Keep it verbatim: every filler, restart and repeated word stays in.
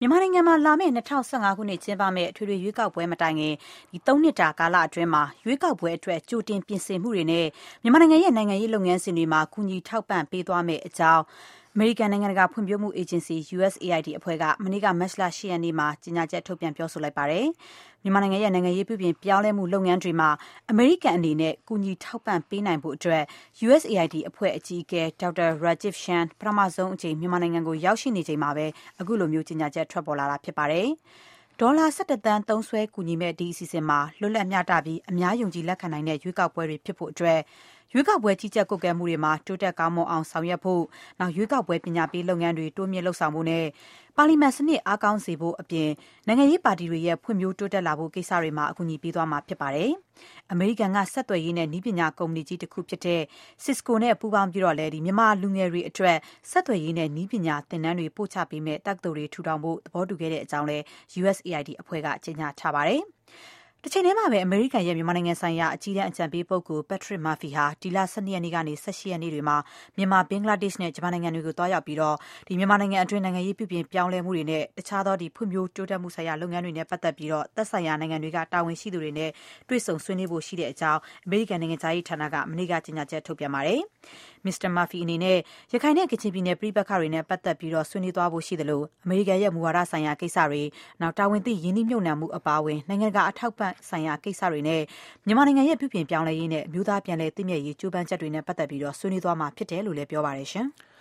မြန်မာနိုင်ငံမှာလာမယ့်၂၀၁၅ခုနှစ်ကျင်းပမယ့်အထွေထွေရွေးကောက်ပွဲမတိုင်ခင်ဒီသုံးနှစ်တာကာလအတွင်းမှာရွေးကောက်ပွဲအတွက်ကြိုတင်ပြင်ဆင်မှုတွေနဲ့မြန်မာနိုင်ငံရဲ့နိုင်ငံရေးလုပ်ငန်းစဉ်တွေမှာကူညီထောက်ပံ့ပေးသွားမယ့်အကြောင်းအမေရိကန်နိုင်ငံတကာဖွံ့ဖြိုးမှုအေဂျင်စီ U S A I D အဖွဲ့ကမနေ့ကမတ်လ ၈ ရက်နေ့မှာကြေညာချက်ထုတ်ပြန်ပြောဆိုလိုက်ပါတယ်။မြန်မာနိုင်ငံရဲ့နိုင်ငံရေးပြုပြင်ပြောင်းလဲမှုလုပ်ငန်းတွေမှာအမေရိကန်အနေနဲ့ကူညီထောက်ပံ့ပေးနိုင်ဖို့အတွက် U S A I D အဖွဲ့အကြီးအကဲ ဒေါက်တာ Rajiv Shan ပထမဆုံးအကြိမ်မြန်မာနိုင်ငံကိုရောက်ရှိနေချိန်မှာပဲအခုလိုမျိုးကြေညာချက်ထွက်ပေါ်လာတာဖြစ်ပါတယ်။ဒေါ်လာ ၁၁ သန်းသုံးစွဲကူညီမဲ့ဒီအစီအစဉ်မှာလွတ်လပ်မျှတပြီးအများယုံကြည်လက်ခံနိုင်တဲ့ရွေးကောက်ပွဲတွေဖြစ်ဖို့အတွက်ရွေးကောက်ပွဲကြီးကြပ်ကွပ်ကဲမှုတွေမှာတိုးတက်ကောင်းမွန်အောင်ဆောင်ရွက်ဖို့နောက်ရွေးကောက်ပွဲပညာပေးလုပ်ငန်းတွေတိုးမြင့်လှုပ်ဆောင်ဖို့နဲ့ပါလီမန်စနစ်အားကောင်းစေဖို့အပြင်နိုင်ငံရေးပါတီတွေရဲ့ဖွံ့ဖြိုးတိုးတက်လာဖို့ကိစ္စတွေမှာအကူအညီပေးသွားမှာဖြစ်ပါတယ်။အမေရိကန်ကဆက်သွယ်ရေးနဲ့နည်းပညာကုမ္ပဏီကြီးတစ်ခုဖြစ်တဲ့ Cisco နဲ့ပူးပေါင်းပြီးတော့လည်းဒီမြန်မာလူငယ်တွေအတွက်ဆက်သွယ်ရေးနဲ့နည်းပညာသင်တန်းတွေပို့ချပေးမဲ့တက္ကသိုလ်တွေထူထောင်ဖို့သဘောတူခဲ့တဲ့အကြောင်းလည်း U S A I D အဖွဲ့ကကြေညာထားပါတယ်။တစ်ချိန်တည်းမှာပဲအမေရိကန်ရဲ့မြန်မာနိုင်ငံဆိုင်ရာအကြီးတန်းအကြံပေးပုဂ္ဂိုလ် Patrick Murphy ဟာဒီလ ၁၂ ရက်နေ့ကနေ၁၈ ရက်နေ့တွေမှာမြန်မာဘင်္ဂလားဒေ့ရှ်နဲ့ဂျပန်နိုင်ငံတွေကိုတွားရောက်ပြီးတော့ဒီမြန်မာနိုင်ငံအတွင်းနိုင်ငံရေးပြုပြင်ပြောင်းလဲမှုတွေနဲ့တခြားသောဒီဖွံ့ဖြိုးတိုးတက်မှုဆိုင်ရာလုပ်ငန်းတွေနဲ့ပတ်သက်ပြီးတော့သက်ဆိုင်ရာနိုင်ငံတွေကတာဝန်ရှိသူတွေနဲ့တွေ့ဆုံဆွေးနွေးဖို့ရှိတဲ့အကြောင်းအမေရိကန်နိုင်ငံသားရေးဌာနကမနေ့ကကြေညာချက်ထုတ်ပြန်ပါတယ်။ မစ္စတာ Murphy အနေနဲ့ရခိုင်နဲ့ကချင်ပြည်နယ်ပြည်ပခါတွေနဲ့ပတ်သက်ပြီးတော့ဆွေးနွေးသွားဖို့ရှိတယ်လို့အမေရိကန်ရဲ့မူဝါဒဆိုင်ရာကိစ္စတွေနောက်တာဝန်သိရင်းနှီးမြှုပ်နှံမှုအပါအဝင်နိုင်ငံတကာအထောက်ပံ့ဆိုင်ရာကိစ္စတွေနဲ့မြန်မာနိုင်ငံရဲ့ပြုပြင်ပြောင်းလဲရေးနဲ့အမျိုးသားပြန်လည်သင့်မြတ်ရေးကြိုးပမ်းချက်တွေနဲ့ပတ်သက်ပြီးတော့ဆွေးနွေးသွားမှာဖြစ်တယ်လို့လည်းပြောပါတယ်ရှင်။